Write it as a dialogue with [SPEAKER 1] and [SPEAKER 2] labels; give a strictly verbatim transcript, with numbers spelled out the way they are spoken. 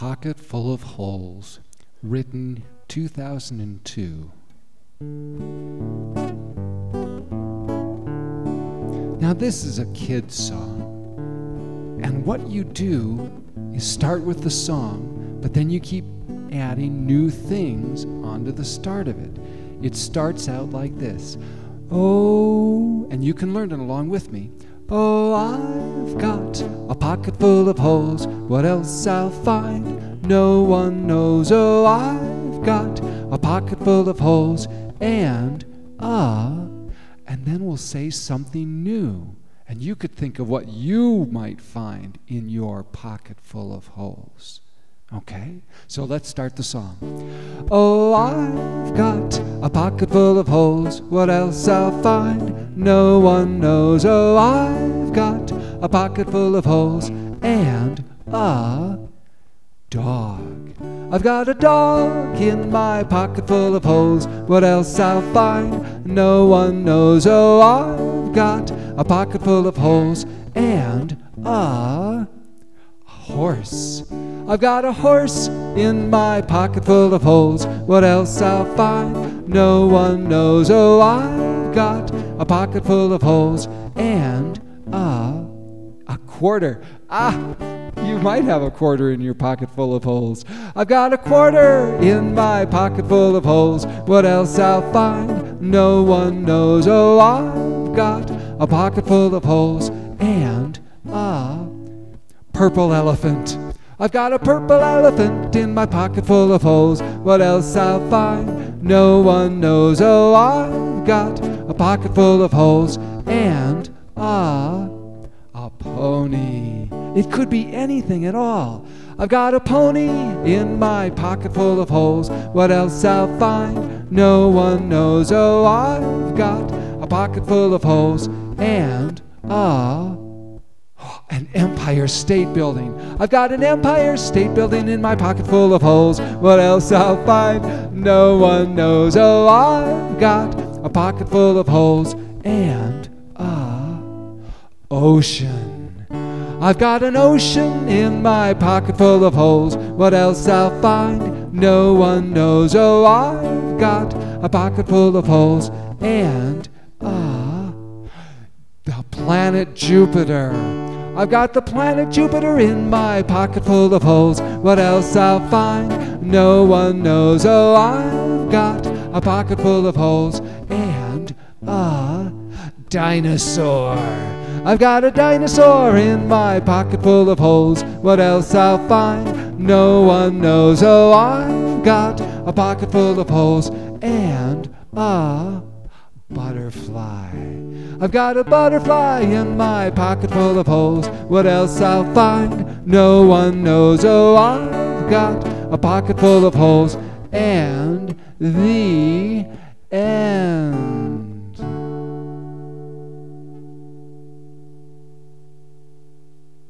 [SPEAKER 1] Pocket Full of Holes, written two thousand two. Now this is a kid's song, and what you do is start with the song, but then you keep adding new things onto the start of it. It starts out like this. Oh, and you can learn it along with me. Oh, I've got a pocket full of holes. What else I'll find? No one knows. Oh, I've got a pocket full of holes. And, ah, and then we'll say something new. And you could think of what you might find in your pocket full of holes. Okay, so let's start the song. Oh, I've got a pocket full of holes. What else I'll find? No one knows. Oh, I've got a pocket full of holes and a dog. I've got a dog in my pocket full of holes. What else I'll find? No one knows. Oh, I've got a pocket full of holes and a horse. I've got a horse in my pocket full of holes. What else I'll find? No one knows. Oh, I've got a pocket full of holes and a, a quarter. Ah, you might have a quarter in your pocket full of holes. I've got a quarter in my pocket full of holes. What else I'll find? No one knows. Oh, I've got a pocket full of holes and a purple elephant. I've got a purple elephant in my pocket full of holes. What else I'll find? No one knows. Oh, I've got a pocket full of holes and a, a pony. It could be anything at all. I've got a pony in my pocket full of holes. What else I'll find? No one knows. Oh, I've got a pocket full of holes and a an Empire State Building. I've got an Empire State Building in my pocket full of holes. What else I'll find? No one knows. Oh, I've got a pocket full of holes and a ocean. I've got an ocean in my pocket full of holes. What else I'll find? No one knows. Oh, I've got a pocket full of holes and a the planet Jupiter. I've got the planet Jupiter in my pocket full of holes. What else I'll find? No one knows. Oh, I've got a pocket full of holes and a dinosaur. I've got a dinosaur in my pocket full of holes. What else I'll find? No one knows. Oh, I've got a pocket full of holes and a butterfly. I've got a butterfly in my pocket full of holes. What else I'll find? No one knows. Oh, I've got a pocket full of holes and the end.